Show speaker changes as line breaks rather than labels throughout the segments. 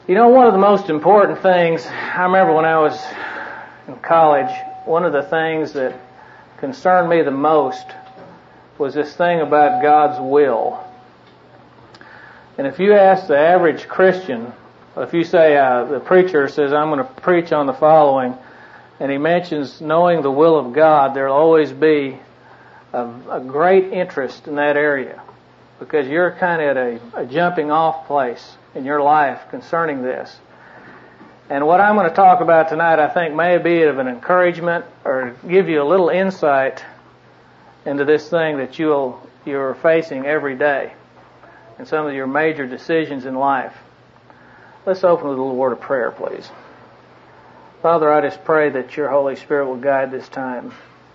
You know, one of the most important things, I remember when I was in college, one of the things that concerned me the most was this thing about God's will. And if you ask the average Christian, if you say, the preacher says, I'm going to preach on the following, and he mentions knowing the will of God, there'll always be a great interest in that area, because you're kind of at a jumping off place in your life concerning this. And what I'm going to talk about tonight, I think, may be of an encouragement or give you a little insight into this thing that you're facing every day and some of your major decisions in life. Let's open with a little word of prayer, please. Father, I just pray that your Holy Spirit will guide this time.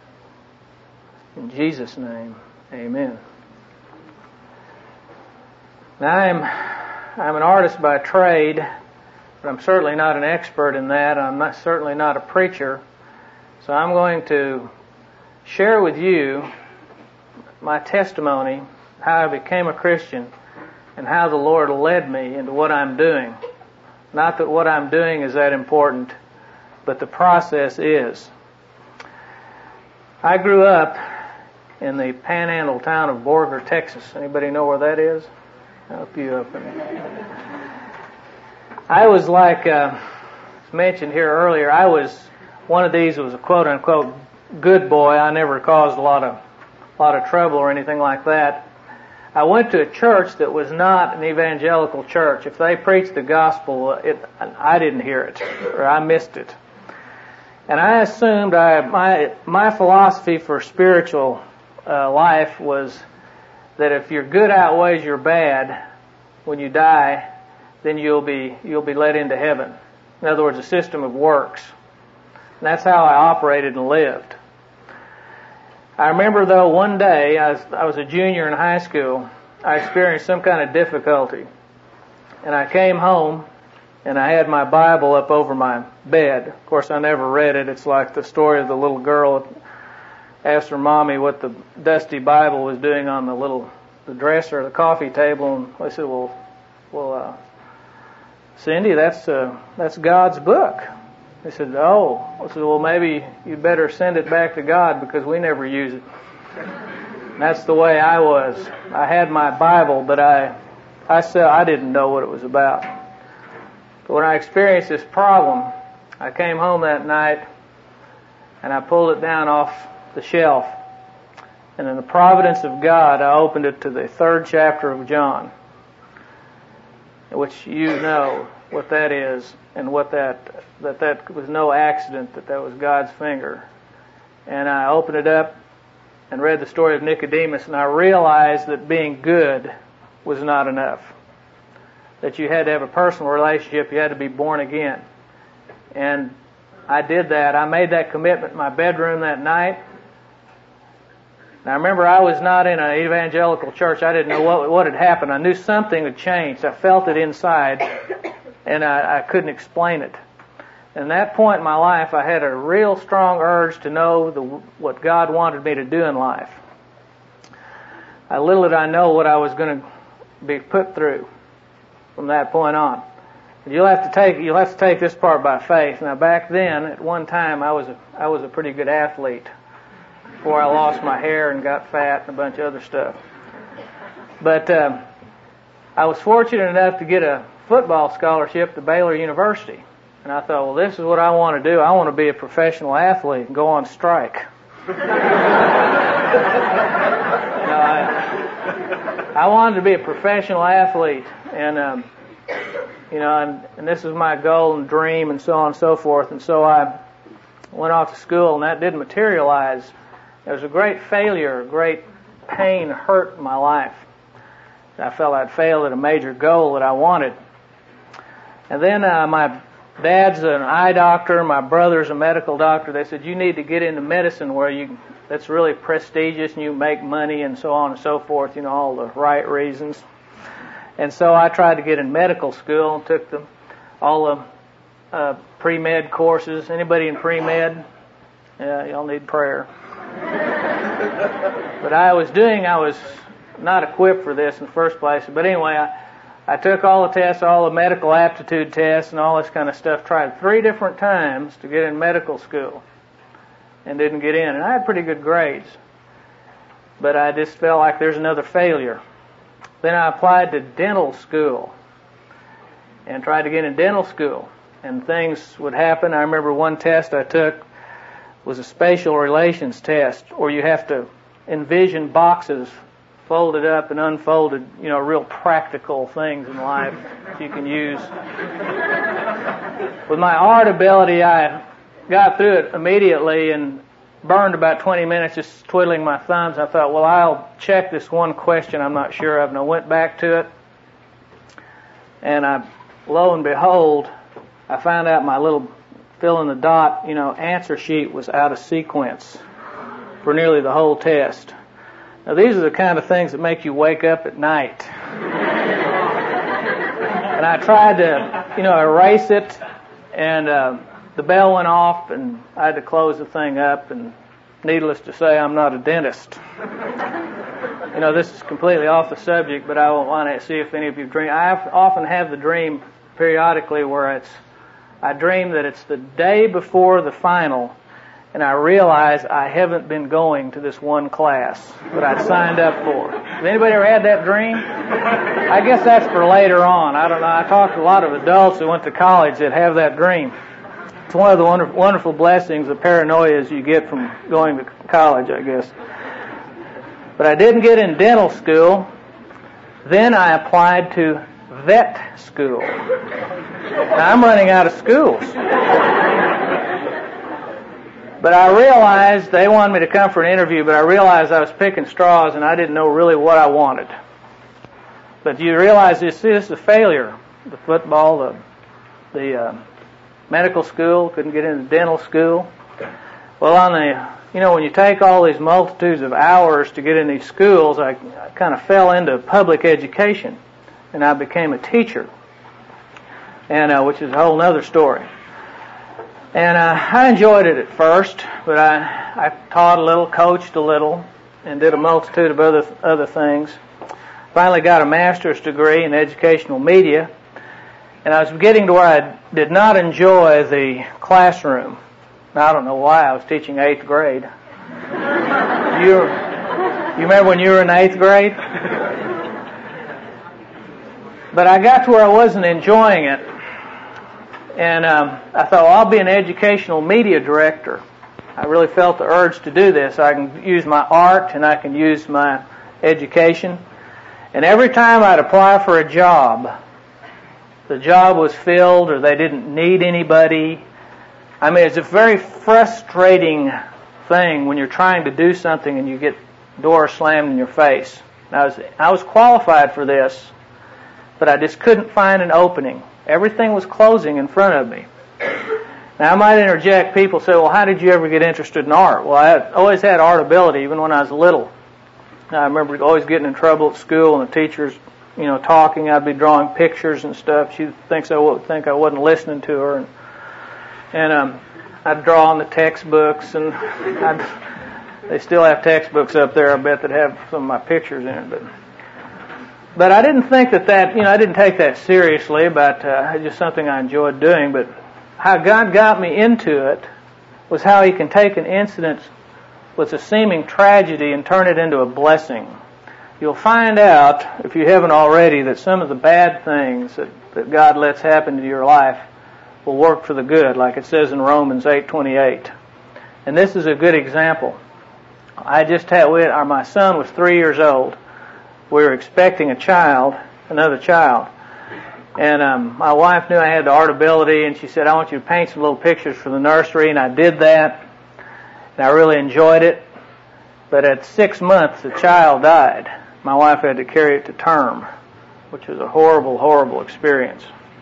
In Jesus' name, amen. Now, I'm an artist by trade, but I'm certainly not an expert in that. I'm certainly not a preacher. So I'm going to share with you my testimony, how I became a Christian, and how the Lord led me into what I'm doing. Not that what I'm doing is that important, but the process is. I grew up in the panhandle town of Borger, Texas. Anybody know where that is? I'll help you up in it. I was like mentioned here earlier, I was one of these who was a quote-unquote good boy. I never caused a lot of trouble or anything like that. I went to a church that was not an evangelical church. If they preached the gospel, I didn't hear it, or I missed it. And I assumed my philosophy for spiritual life was that if your good outweighs your bad, when you die, then you'll be let into heaven. In other words, a system of works. And that's how I operated and lived. I remember, though, one day, I was a junior in high school, I experienced some kind of difficulty. And I came home, and I had my Bible up over my bed. Of course, I never read it. It's like the story of the little girl that asked her mommy what the dusty Bible was doing on the dresser, the coffee table, and I said, well, Cindy, that's God's book. They said, oh. I said, well, maybe you better send it back to God because we never use it. And that's the way I was. I had my Bible, but I didn't know what it was about. But when I experienced this problem, I came home that night and I pulled it down off the shelf. And in the providence of God, I opened it to the 3rd chapter of John, which you know what that is, and what that was no accident, that was God's finger. And I opened it up and read the story of Nicodemus, and I realized that being good was not enough. That you had to have a personal relationship, you had to be born again. And I did that. I made that commitment in my bedroom that night. And I remember I was not in an evangelical church. I didn't know what had happened. I knew something had changed. I felt it inside, and I couldn't explain it. And at that point in my life, I had a real strong urge to know what God wanted me to do in life. Little did I know what I was going to be put through from that point on. You'll have to take this part by faith. Now, back then, at one time, I was a pretty good athlete before I lost my hair and got fat and a bunch of other stuff. But I was fortunate enough to get a football scholarship to Baylor University. And I thought, well, this is what I want to do. I want to be a professional athlete and go on strike. I wanted to be a professional athlete, and and this was my goal and dream, and so on and so forth. And so I went off to school, and that didn't materialize. There was a great failure, a great pain, hurt in my life. I felt I'd failed at a major goal that I wanted. And then my dad's an eye doctor, my brother's a medical doctor. They said, you need to get into medicine where that's really prestigious and you make money and so on and so forth, all the right reasons. And so I tried to get in medical school and took all the pre-med courses. Anybody in pre-med? Yeah, y'all need prayer. But I was not equipped for this in the first place. But anyway, I took all the tests, all the medical aptitude tests and all this kind of stuff, tried 3 different times to get in medical school and didn't get in. And I had pretty good grades, but I just felt like there's another failure. Then I applied to dental school and tried to get in dental school, and things would happen. I remember one test I took was a spatial relations test, where you have to envision boxes folded up and unfolded, real practical things in life that you can use. With my art ability, I got through it immediately and burned about 20 minutes just twiddling my thumbs. I thought, well, I'll check this one question I'm not sure of, and I went back to it, and lo and behold, I found out my little fill in the dot, answer sheet was out of sequence for nearly the whole test. Now, these are the kind of things that make you wake up at night. And I tried to, erase it, and the bell went off, and I had to close the thing up, and needless to say, I'm not a dentist. This is completely off the subject, but I want to see if any of you dream. I often have the dream periodically where I dream that it's the day before the final, and I realize I haven't been going to this one class that I'd signed up for. Has anybody ever had that dream? I guess that's for later on. I don't know. I talked to a lot of adults who went to college that have that dream. It's one of the wonderful blessings, the paranoias you get from going to college, I guess. But I didn't get in dental school. Then I applied to vet school. Now, I'm running out of schools. But I realized they wanted me to come for an interview, but I realized I was picking straws and I didn't know really what I wanted. But you realize this is a failure. The football, the medical school, couldn't get into dental school. Well, when you take all these multitudes of hours to get in these schools, I kind of fell into public education, and I became a teacher, and which is a whole other story. And I enjoyed it at first, but I taught a little, coached a little, and did a multitude of other things. Finally got a master's degree in educational media, and I was getting to where I did not enjoy the classroom. Now, I don't know why. I was teaching 8th grade. You remember when you were in 8th grade? But I got to where I wasn't enjoying it. And I thought, well, I'll be an educational media director. I really felt the urge to do this. I can use my art and I can use my education. And every time I'd apply for a job, the job was filled or they didn't need anybody. I mean, it's a very frustrating thing when you're trying to do something and you get doors slammed in your face. I was qualified for this, but I just couldn't find an opening. Everything was closing in front of me. Now, I might interject. People say, well, how did you ever get interested in art? Well, I always had art ability, even when I was little. I remember always getting in trouble at school, and the teachers, talking. I'd be drawing pictures and stuff. She thinks I would think I wasn't listening to her, and I'd draw on the textbooks, and they still have textbooks up there, I bet, that have some of my pictures in it, But I didn't think that I didn't take that seriously, but it's just something I enjoyed doing. But how God got me into it was how He can take an incident with a seeming tragedy and turn it into a blessing. You'll find out, if you haven't already, that some of the bad things that God lets happen to your life will work for the good, like it says in Romans 8:28. And this is a good example. My son was 3 years old. We were expecting another child. And my wife knew I had the art ability, and she said, I want you to paint some little pictures for the nursery, and I did that. And I really enjoyed it. But at 6 months, the child died. My wife had to carry it to term, which was a horrible, horrible experience.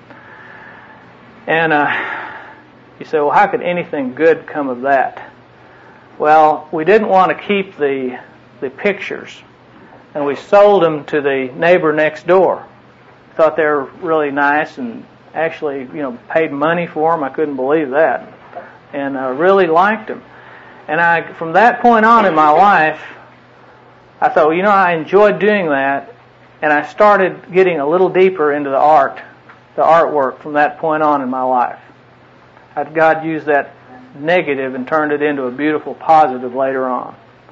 And you say, well, how could anything good come of that? Well, we didn't want to keep the pictures, and we sold them to the neighbor next door. Thought they were really nice, and actually, paid money for them. I couldn't believe that, and really liked them. And from that point on in my life, I thought, I enjoyed doing that, And I started getting a little deeper into the artwork from that point on in my life. God used that negative and turned it into a beautiful positive later on.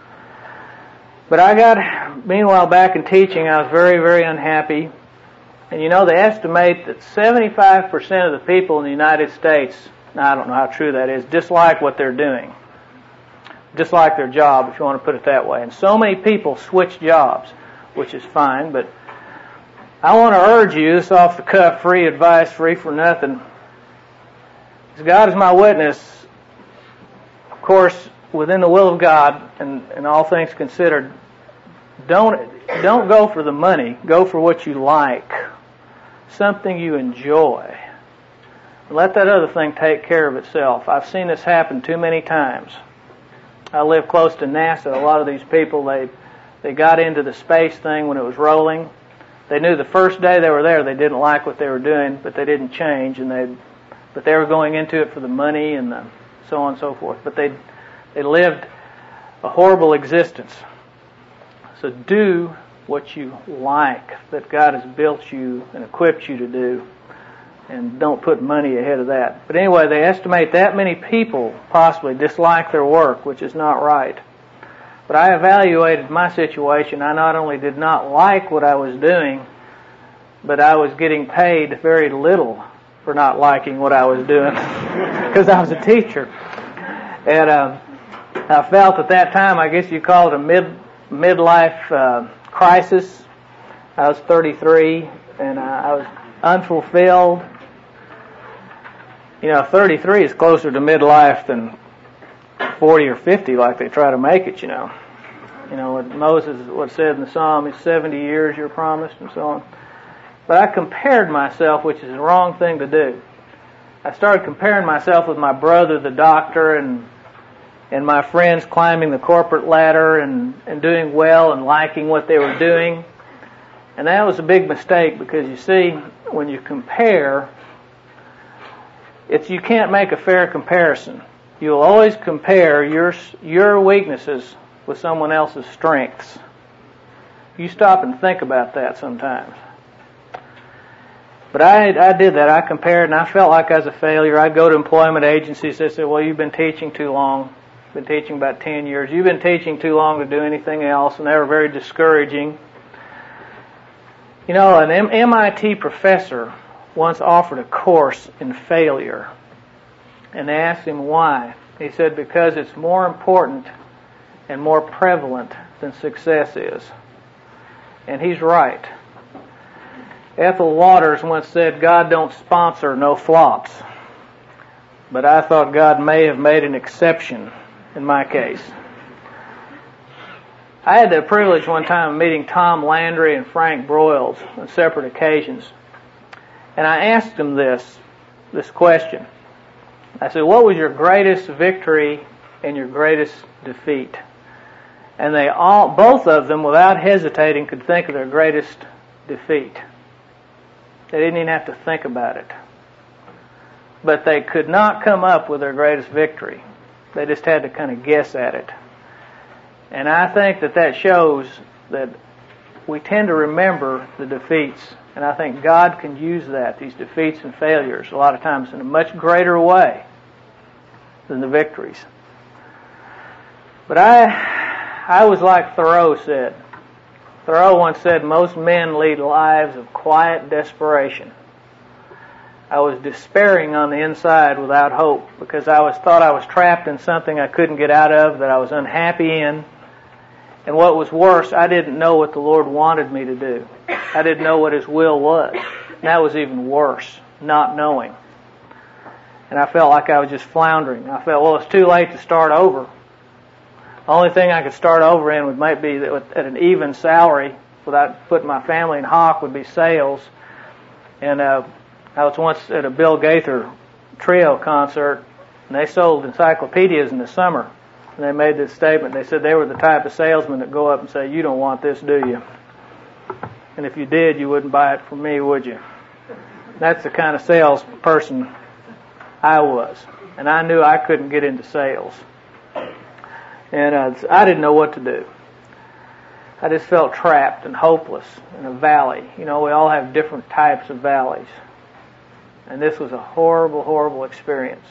But meanwhile, back in teaching, I was very, very unhappy. And they estimate that 75% of the people in the United States, now I don't know how true that is, dislike what they're doing. Dislike their job, if you want to put it that way. And so many people switch jobs, which is fine, but I want to urge you, this off the cuff, free advice, free for nothing. As God is my witness, of course, within the will of God and all things considered, don't go for the money. Go for what you like, something you enjoy. Let that other thing take care of itself. I've seen this happen too many times. I live close to NASA. A lot of these people, they got into the space thing when it was rolling. They knew the first day they were there they didn't like what they were doing, but they didn't change, but they were going into it for the money and so on and so forth. But they lived a horrible existence. So do what you like, that God has built you and equipped you to do, and don't put money ahead of that. But anyway, they estimate that many people possibly dislike their work, which is not right. But I evaluated my situation. I not only did not like what I was doing, but I was getting paid very little for not liking what I was doing because I was a teacher. And I felt at that time, I guess you call it a midlife crisis. I was 33 and I was unfulfilled. 33 is closer to midlife than 40 or 50 like they try to make it, what Moses said in the Psalm is 70 years you're promised and so on. But I compared myself, which is the wrong thing to do. I started comparing myself with my brother, the doctor, and my friends climbing the corporate ladder and doing well and liking what they were doing. And that was a big mistake because you see, when you compare, you can't make a fair comparison. You'll always compare your weaknesses with someone else's strengths. You stop and think about that sometimes. But I did that. I compared and I felt like I was a failure. I'd go to employment agencies. They said, well, you've been teaching too long. You've been teaching about 10 years. You've been teaching too long to do anything else. And they were very discouraging. An MIT professor once offered a course in failure. And they asked him why. He said, because it's more important and more prevalent than success is. And he's right. Ethel Waters once said, God don't sponsor no flops. But I thought God may have made an exception in my case. I had the privilege one time of meeting Tom Landry and Frank Broyles on separate occasions. And I asked them this question. I said, what was your greatest victory and your greatest defeat? And both of them, without hesitating, could think of their greatest defeat. They didn't even have to think about it. But they could not come up with their greatest victory. They just had to kind of guess at it. And I think that shows that we tend to remember the defeats. And I think God can use these defeats and failures, a lot of times in a much greater way than the victories. But I was like Thoreau said. Thoreau once said, most men lead lives of quiet desperation. I was despairing on the inside without hope because I thought I was trapped in something I couldn't get out of, that I was unhappy in. And what was worse, I didn't know what the Lord wanted me to do. I didn't know what His will was. And that was even worse, not knowing. And I felt like I was just floundering. I felt, well, it's too late to start over. The only thing I could start over in might be at an even salary without putting my family in hock would be sales. And I was once at a Bill Gaither trio concert, and they sold encyclopedias in the summer. And they made this statement. They said they were the type of salesman that go up and say, you don't want this, do you? And if you did, you wouldn't buy it from me, would you? That's the kind of salesperson I was. And I knew I couldn't get into sales. And I didn't know what to do. I just felt trapped and hopeless in a valley. You know, we all have different types of valleys. And this was a horrible, horrible experience.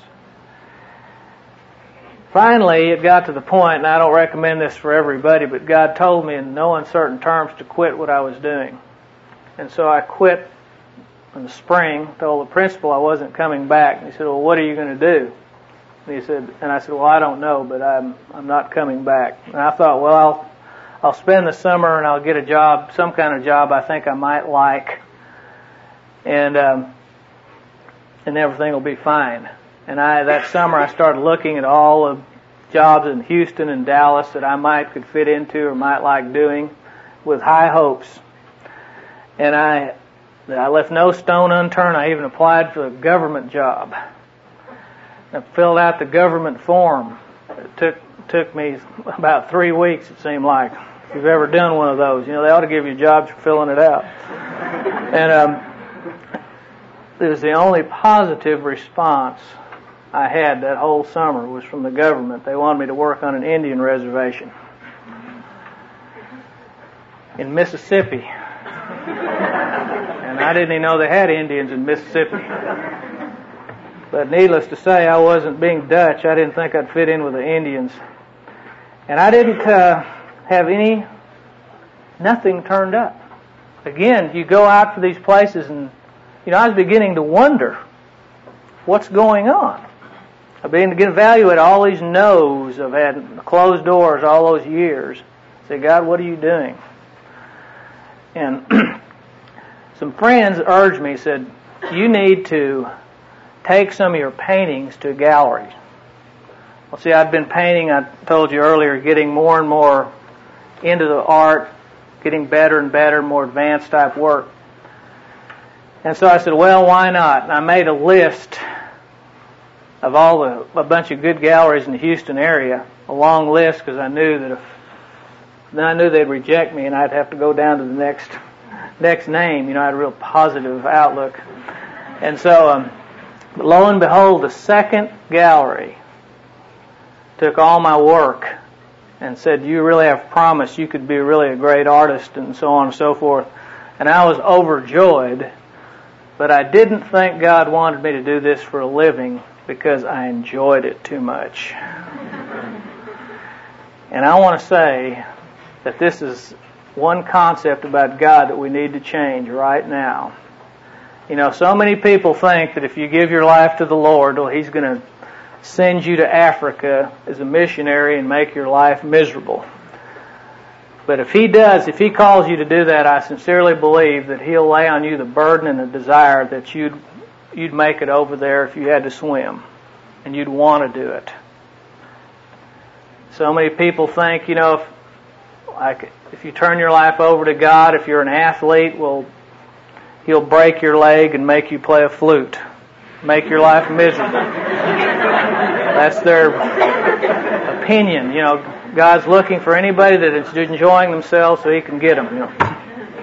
Finally, it got to the point, and I don't recommend this for everybody, but God told me in no uncertain terms to quit what I was doing. And so I quit in the spring, told the principal I wasn't coming back. And he said, well, what are you going to do? And I said, well, I don't know, but I'm not coming back. And I thought, well, I'll spend the summer and I'll get a job, some kind of job I think I might like, and everything will be fine. And that summer I started looking at all the jobs in Houston and Dallas that I could fit into or might like doing with high hopes. And I left no stone unturned. I even applied for a government job. I filled out the government form. It took me about 3 weeks, it seemed like. If you've ever done one of those, you know, they ought to give you jobs for filling it out. And it was the only positive response I had that whole summer was from the government. They wanted me to work on an Indian reservation in Mississippi. And I didn't even know they had Indians in Mississippi. But needless to say, I wasn't being Dutch. I didn't think I'd fit in with the Indians. And I didn't have nothing turned up. Again, you go out for these places and, you know, I was beginning to wonder what's going on. I began to evaluate all these no's I've had, closed doors all those years. I said, God, what are you doing? And some friends urged me, said, you need to take some of your paintings to galleries. Well, see, I'd been painting, I told you earlier, getting more and more into the art, getting better and better, more advanced type work. And so I said, well, why not? And I made a list of a bunch of good galleries in the Houston area, a long list, because I knew that they'd reject me and I'd have to go down to the next name. You know, I had a real positive outlook. And so, lo and behold, the second gallery took all my work and said, you really have promise you could be really a great artist, and so on and so forth. And I was overjoyed, but I didn't think God wanted me to do this for a living because I enjoyed it too much. And I want to say that this is one concept about God that we need to change right now. You know, so many people think that if you give your life to the Lord, well, He's going to send you to Africa as a missionary and make your life miserable. But if He does, if He calls you to do that, I sincerely believe that He'll lay on you the burden and the desire that you'd make it over there if you had to swim, and you'd want to do it. So many people think, you know, if you turn your life over to God, if you're an athlete, well, He'll break your leg and make you play a flute, make your life miserable. That's their opinion. You know, God's looking for anybody that is enjoying themselves so He can get them. You know.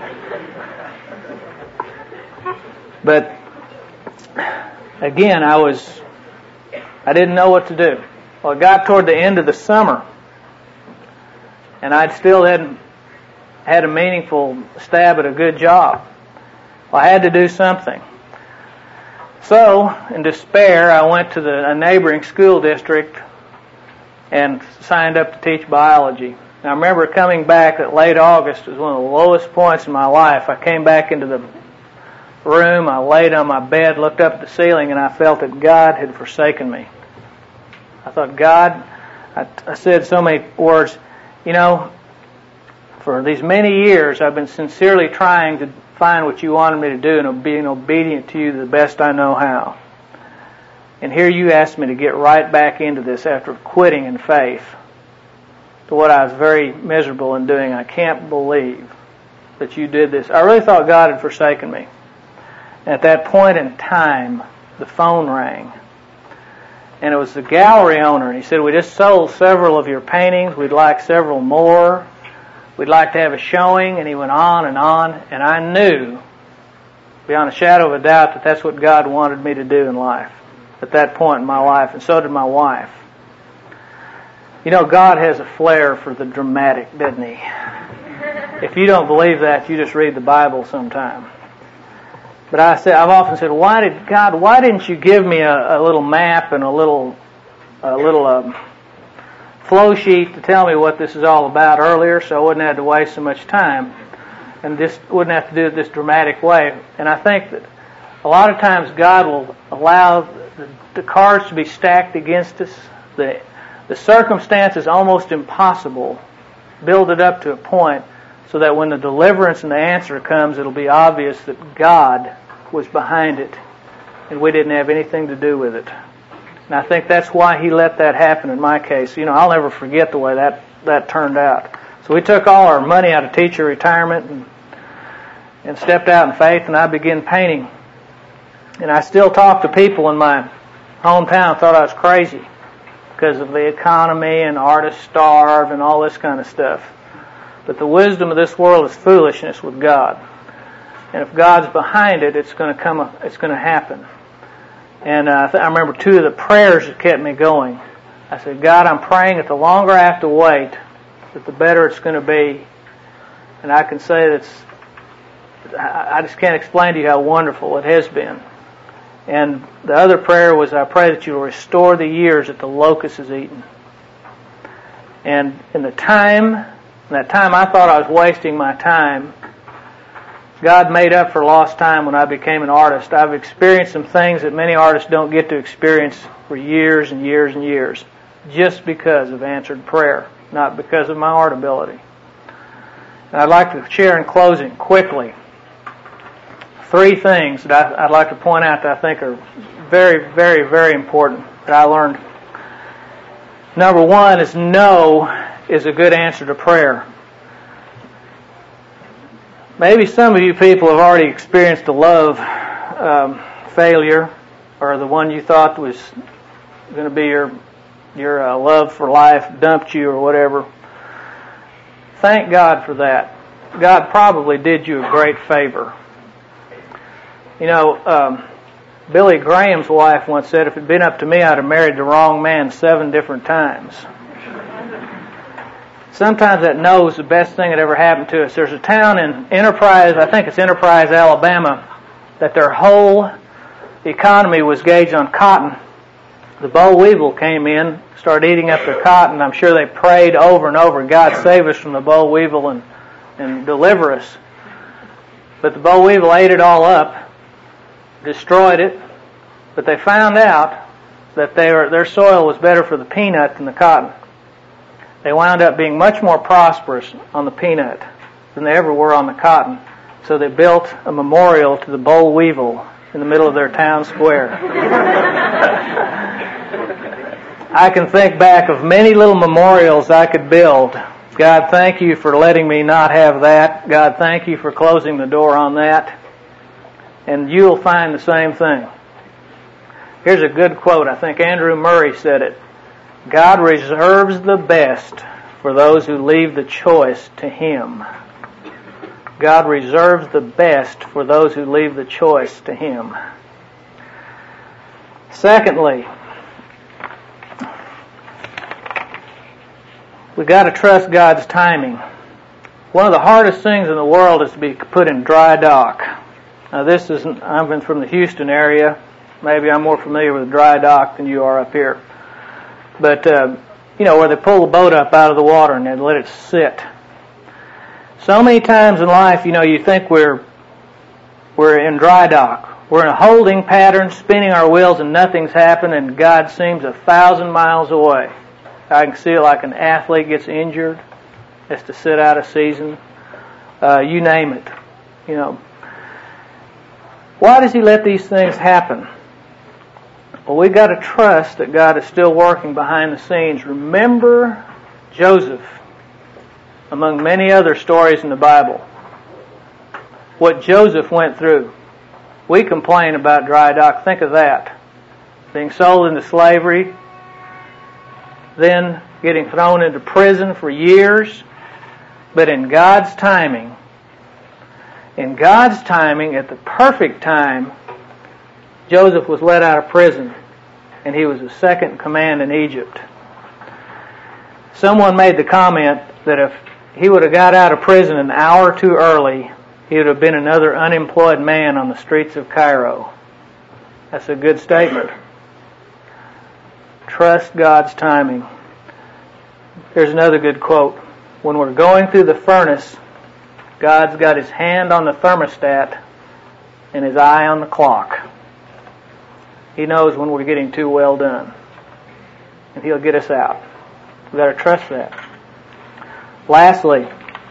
But again, I didn't know what to do. Well, it got toward the end of the summer, and I still hadn't had a meaningful stab at a good job. Well, I had to do something. So, in despair, I went to a neighboring school district and signed up to teach biology. Now, I remember coming back at late August. It was one of the lowest points in my life. I came back into the room, I laid on my bed, looked up at the ceiling, and I felt that God had forsaken me. I thought, God, I said so many words, you know, for these many years I've been sincerely trying to find what you wanted me to do and being obedient to you the best I know how. And here you asked me to get right back into this after quitting in faith to what I was very miserable in doing. I can't believe that you did this. I really thought God had forsaken me. At that point in time, the phone rang. And it was the gallery owner. And he said, we just sold several of your paintings. We'd like several more. We'd like to have a showing. And he went on. And I knew, beyond a shadow of a doubt, that that's what God wanted me to do in life at that point in my life. And so did my wife. You know, God has a flair for the dramatic, doesn't He? If you don't believe that, you just read the Bible sometime. But I've often said, why didn't you give me a little map and a little flow sheet to tell me what this is all about earlier, so I wouldn't have to waste so much time and just wouldn't have to do it this dramatic way. And I think that a lot of times God will allow the cards to be stacked against us. The circumstance is almost impossible. Build it up to a point so that when the deliverance and the answer comes, it'll be obvious that God was behind it and we didn't have anything to do with it. And I think that's why He let that happen in my case. I'll never forget the way that turned out. So we took all our money out of teacher retirement and stepped out in faith, and I began painting. And I still talk to people in my hometown thought I was crazy because of the economy and artists starve and all this kind of stuff. But the wisdom of this world is foolishness with God. And if God's behind it, it's going to happen. And I remember two of the prayers that kept me going. I said, God, I'm praying that the longer I have to wait, that the better it's going to be. And I can say I just can't explain to you how wonderful it has been. And the other prayer was, I pray that you will restore the years that the locust has eaten. And in that time I thought I was wasting my time, God made up for lost time when I became an artist. I've experienced some things that many artists don't get to experience for years and years and years, just because of answered prayer, not because of my art ability. And I'd like to share in closing, quickly, 3 things that I'd like to point out that I think are very, very, very important that I learned. Number 1 is no is a good answer to prayer. Maybe some of you people have already experienced a love failure, or the one you thought was going to be your love for life dumped you or whatever. Thank God for that. God probably did you a great favor. Billy Graham's wife once said, if it had been up to me, I'd have married the wrong man 7 different times. Sometimes that no is the best thing that ever happened to us. There's a town in Enterprise, I think it's Enterprise, Alabama, that their whole economy was gauged on cotton. The boll weevil came in, started eating up their cotton. I'm sure they prayed over and over, God save us from the boll weevil and deliver us. But the boll weevil ate it all up, destroyed it, but they found out that their soil was better for the peanut than the cotton. They wound up being much more prosperous on the peanut than they ever were on the cotton. So they built a memorial to the boll weevil in the middle of their town square. I can think back of many little memorials I could build. God, thank you for letting me not have that. God, thank you for closing the door on that. And you'll find the same thing. Here's a good quote. I think Andrew Murray said it. God reserves the best for those who leave the choice to Him. God reserves the best for those who leave the choice to Him. Secondly, we've got to trust God's timing. One of the hardest things in the world is to be put in dry dock. Now I've been from the Houston area. Maybe I'm more familiar with dry dock than you are up here. But, where they pull the boat up out of the water and they let it sit. So many times in life, you think we're in dry dock. We're in a holding pattern, spinning our wheels, and nothing's happened, and God seems 1,000 miles away. I can see it like an athlete gets injured, has to sit out a season. You name it. Why does He let these things happen? Well, we've got to trust that God is still working behind the scenes. Remember Joseph, among many other stories in the Bible. What Joseph went through. We complain about dry dock. Think of that. Being sold into slavery, then getting thrown into prison for years. But in God's timing, at the perfect time, Joseph was let out of prison, and he was the second in command in Egypt. Someone made the comment that he would have got out of prison an hour too early, he would have been another unemployed man on the streets of Cairo. That's a good statement. Trust God's timing. Here's another good quote. When we're going through the furnace, God's got His hand on the thermostat and His eye on the clock. He knows when we're getting too well done. And He'll get us out. We've got to trust that. Lastly,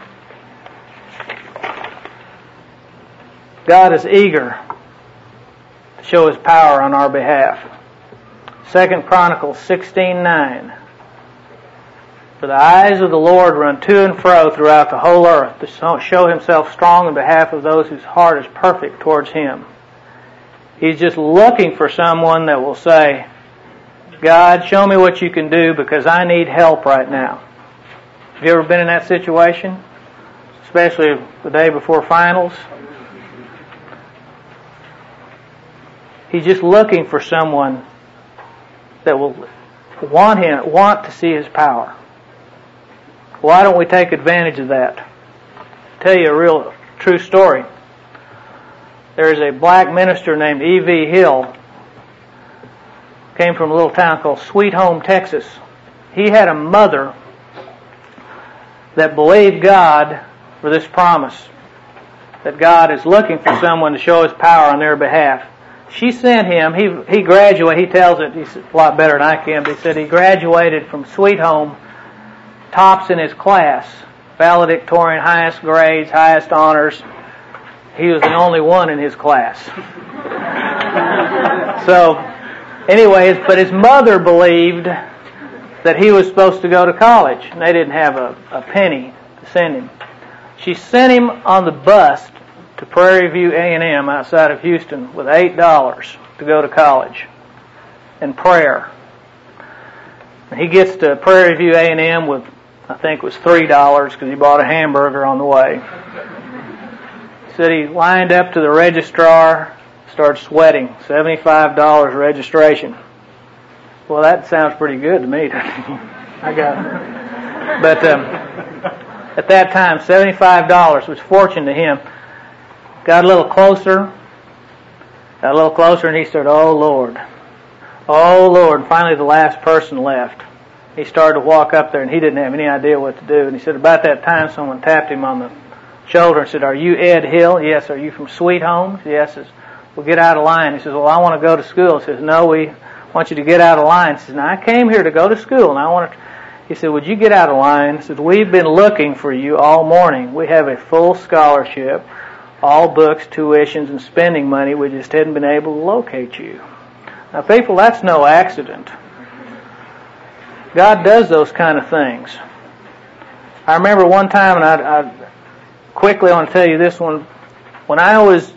God is eager to show His power on our behalf. 2 Chronicles 16:9. For the eyes of the Lord run to and fro throughout the whole earth to show Himself strong in behalf of those whose heart is perfect towards Him. He's just looking for someone that will say, God, show me what you can do because I need help right now. Have you ever been in that situation? Especially the day before finals? He's just looking for someone that will want to see His power. Why don't we take advantage of that? I'll tell you a real true story. There is a black minister named E.V. Hill. Came from a little town called Sweet Home, Texas. He had a mother that believed God for this promise, that God is looking for someone to show His power on their behalf. She sent him, he graduated, he tells it, he's a lot better than I can, but he said he graduated from Sweet Home, tops in his class, valedictorian, highest grades, highest honors. He was the only one in his class. So, anyways, but his mother believed that he was supposed to go to college, and they didn't have a penny to send him. She sent him on the bus to Prairie View A&M outside of Houston with $8 to go to college and prayer. And he gets to Prairie View A&M with, I think it was $3 because he bought a hamburger on the way. He said he lined up to the registrar, started sweating, $75 registration. Well, that sounds pretty good to me. I got it. But at that time, $75 was fortune to him. Got a little closer, and he said, oh, Lord. And finally the last person left. He started to walk up there, and he didn't have any idea what to do. And he said, about that time, someone tapped him on the shoulder and said, are you Ed Hill? Yes. Are you from Sweet Home? Yes. He says, well, get out of line. He says, well, I want to go to school. He says, no, we want you to get out of line. He says, now, I came here to go to school, and I want to... He said, would you get out of line? He said, we've been looking for you all morning. We have a full scholarship, all books, tuitions, and spending money. We just hadn't been able to locate you. Now, people, that's no accident. God does those kind of things. I remember one time, and I quickly want to tell you this one, when I was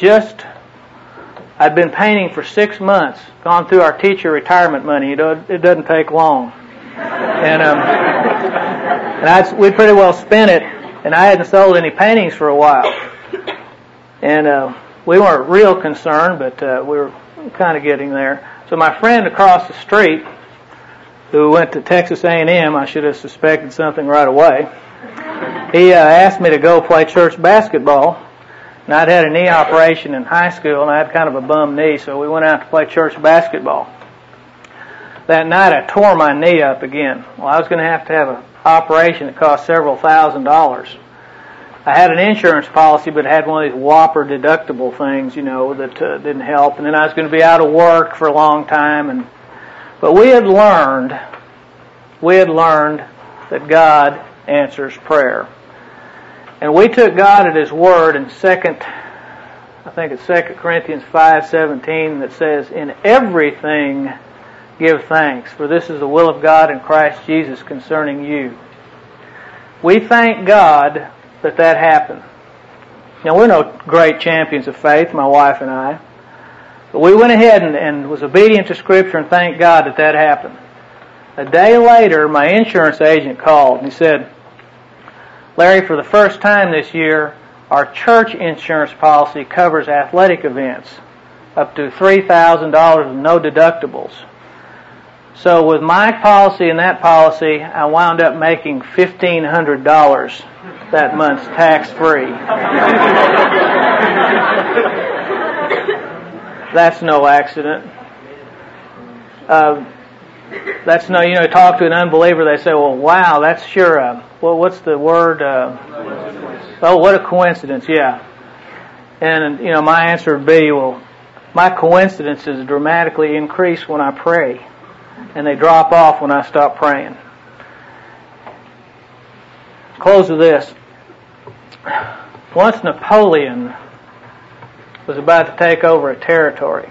I'd been painting for 6 months, gone through our teacher retirement money. It doesn't take long. And we pretty well spent it, and I hadn't sold any paintings for a while. And we weren't real concerned, but we were kind of getting there. So my friend across the street, who went to Texas A&M, I should have suspected something right away, he asked me to go play church basketball. And I'd had a knee operation in high school, and I had kind of a bum knee, so we went out to play church basketball. That night I tore my knee up again. Well, I was going to have an operation that cost several $1,000s. I had an insurance policy, but it had one of these whopper deductible things, that didn't help. And then I was going to be out of work for a long time. But we had learned that God answers prayer. And we took God at His word in 2 Corinthians 5:17 that says, in everything give thanks, for this is the will of God in Christ Jesus concerning you. We thank God that happened. Now, we're no great champions of faith, my wife and I, but we went ahead and was obedient to Scripture and thanked God that happened. A day later, my insurance agent called and he said, Larry, for the first time this year, our church insurance policy covers athletic events up to $3,000 with no deductibles. So with my policy and that policy, I wound up making $1,500 that month tax-free. That's no accident. That's no, talk to an unbeliever, they say, well, wow, that's sure, what's the word? Oh, what a coincidence, yeah. And, my answer would be, well, my coincidences dramatically increase when I pray, and they drop off when I stop praying. Close with this. Once Napoleon was about to take over a territory,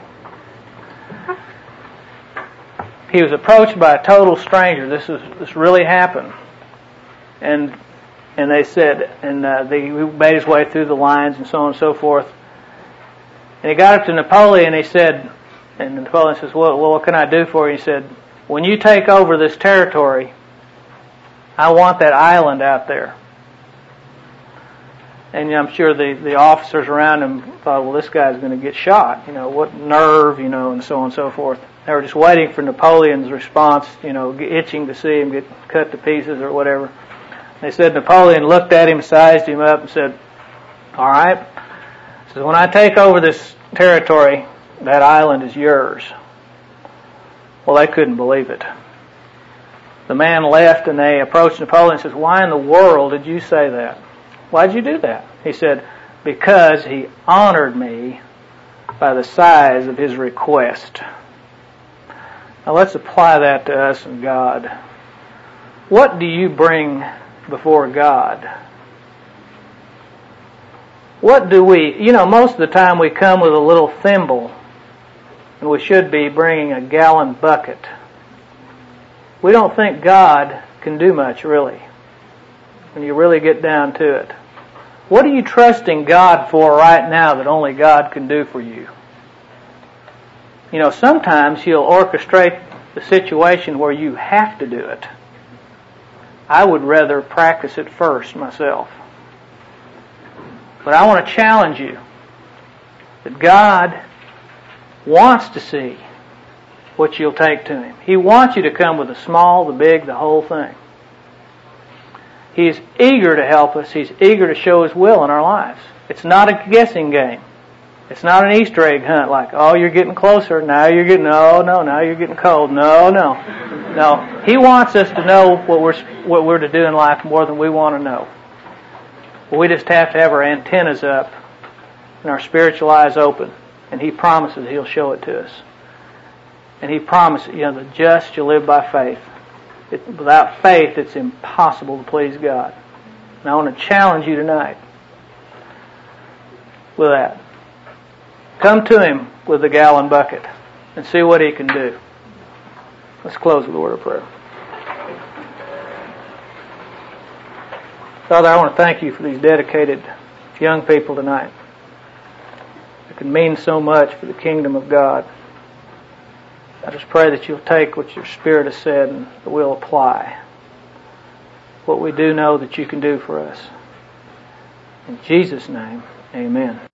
he was approached by a total stranger. This really happened, and they said, he made his way through the lines and so on and so forth. And he got up to Napoleon. And he said, and Napoleon says, "Well, what can I do for you?" He said, "When you take over this territory, I want that island out there." And I'm sure the officers around him thought, well, this guy's going to get shot. What nerve, and so on and so forth. They were just waiting for Napoleon's response, itching to see him get cut to pieces or whatever. They said Napoleon looked at him, sized him up, and said, "All right." He says, "When I take over this territory, that island is yours." Well, they couldn't believe it. The man left, and they approached Napoleon and says, "Why in the world did you say that? Why'd you do that?" He said, "Because he honored me by the size of his request." Now let's apply that to us and God. What do you bring before God? What do we, most of the time we come with a little thimble, and we should be bringing a gallon bucket. We don't think God can do much, really, when you really get down to it. What are you trusting God for right now that only God can do for you? Sometimes He'll orchestrate the situation where you have to do it. I would rather practice it first myself. But I want to challenge you that God wants to see what you'll take to Him. He wants you to come with the small, the big, the whole thing. He's eager to help us. He's eager to show His will in our lives. It's not a guessing game. It's not an Easter egg hunt like, oh, you're getting closer. Now you're getting, no, now you're getting cold. No. No. He wants us to know what we're to do in life more than we want to know. We just have to have our antennas up and our spiritual eyes open. And He promises He'll show it to us. And He promises, the just shall live by faith. Without faith, it's impossible to please God. And I want to challenge you tonight with that. Come to Him with the gallon bucket and see what He can do. Let's close with a word of prayer. Father, I want to thank You for these dedicated young people tonight. It can mean so much for the kingdom of God. I just pray that You'll take what Your Spirit has said and we'll apply what we do know that You can do for us. In Jesus' name, amen.